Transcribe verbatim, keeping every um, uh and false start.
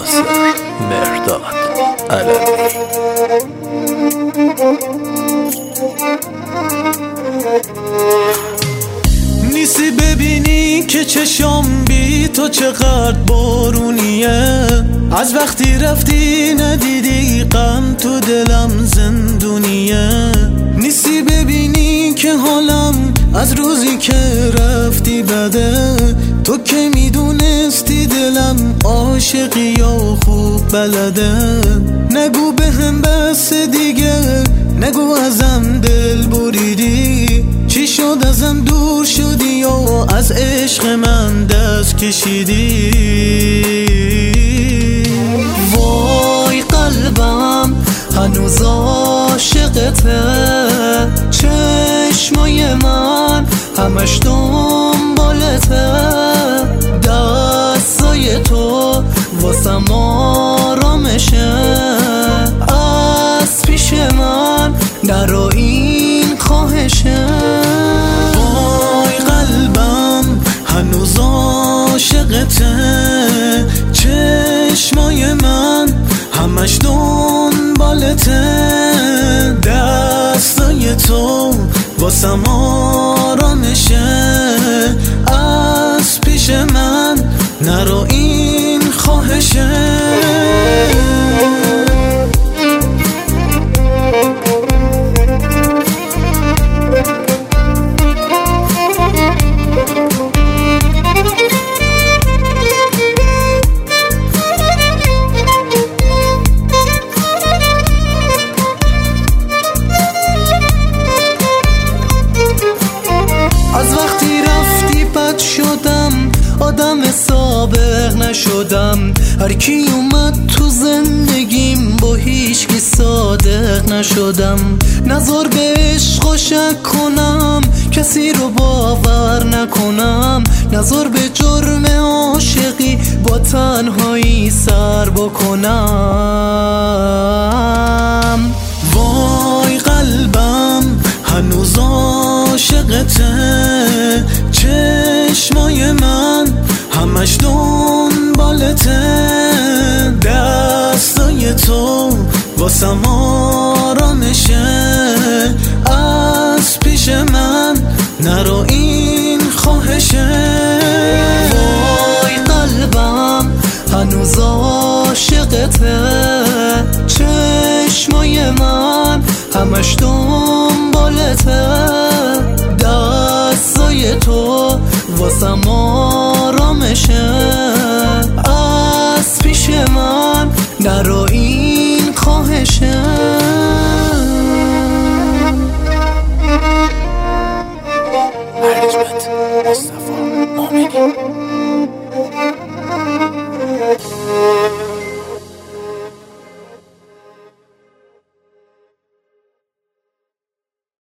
ناصر مرداد علوی. نیستی ببینی که چشم بی تو چقدر بارونیه، از وقتی رفتی ندیدی غم تو دلم زندونیه. نیستی ببینی که حالم از روزی که رفتی بده، تو که میدونستی دلم عاشقی یا خوب بلده. نگو به هم بس دیگه، نگو ازم دل بریدی، چی شد ازم دور شدی یا از عشق من دست کشیدی. وای قلبم هنوز عاشقته، چشمای من همش دنبالته، دستای تو واسم آرامشه، از پیش من نرو این خواهشه. وای قلبم هنوز عاشقته، چشمای من همش دنبالته، دستای تو واسم آرامشه، از پیش من نرو این خواهشه. از وقتی رفتی بد شدم، آدم سابق نشدم، هر کی اومد تو زندگیم با هیچ کی صادق نشدم. نظر به عشق شک کنم، کسی رو باور نکنم، نظر به جرم عاشقی با تنهایی سر بکنم. وای قلبم هنوز عاشقته، چشمای من همش دنبالته، دستای تو واسم آرامشه، از پیش من نرو این خواهشه. وای قلبم هنوز عاشقته، چشمای من همش دنبالته، دستای تو واسم آرامشه، از پیش من نرو